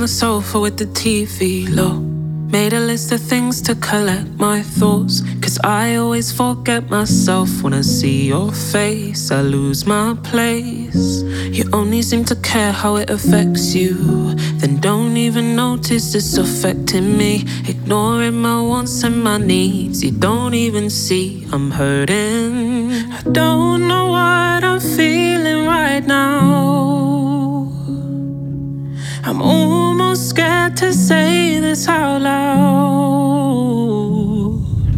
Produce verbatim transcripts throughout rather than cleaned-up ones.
the sofa with the T V low. Made a list of things to collect my thoughts, cause I always forget myself. When I see your face, I lose my place. You only seem to care how it affects you, then don't even notice it's affecting me. Ignoring my wants and my needs, you don't even see I'm hurting. I don't know what I'm feeling right now. I'm almost scared to say this out loud.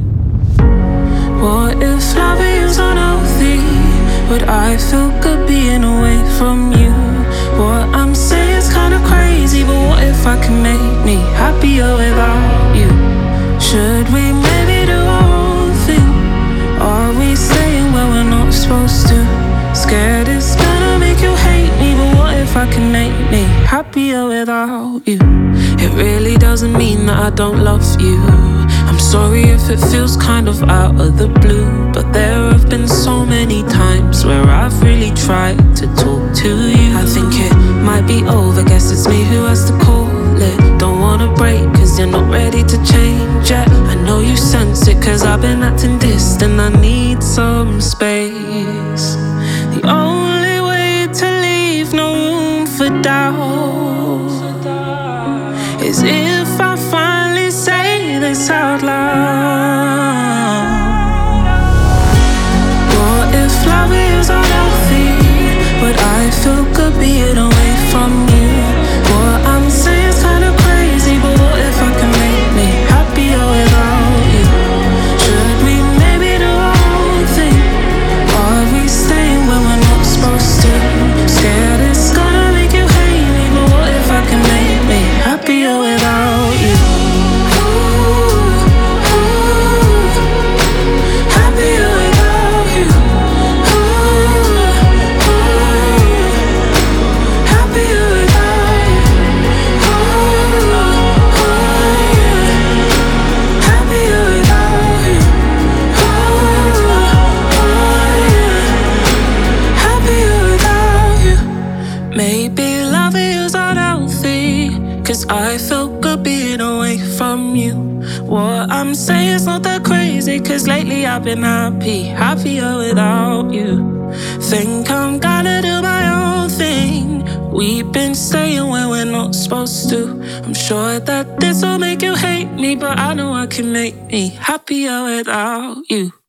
What if loving is unhealthy? Would I feel good being away from you? What I'm saying is kinda crazy, but what if I can make me happier without you? Should we maybe do our own thing? Are we staying where we're not supposed to? Scared it's gonna make you hate me, but what if I can make me happier without you? It really doesn't mean that I don't love you. I'm sorry if it feels kind of out of the blue, but there have been so many times where I've really tried to talk to you. I think it might be over, guess it's me who has to call it. Don't wanna break cause you're not ready to change yet. I know you sense it cause I've been acting distant. I need some space. The only way to leave no room for doubt is if I finally say this out loud. What if love is unhealthy? Would I feel good being away from you? What I'm saying is kinda crazy, but what if I can make me happier without you? Should we maybe do our own thing? Are we staying when we're not supposed to? Scared it's gonna make you hate me, but what if I can make me happier without you? Happier without you. Happier without you. Happier without you. Happier without you. Maybe love is unhealthy, cause I feel good being away from you. What I'm saying is not that crazy, cause lately I've been happy, happier without you. Think I'm gonna do my own thing. We've been staying where we're not supposed to. I'm sure that this will make you hate me, but I know I can make me happier without you.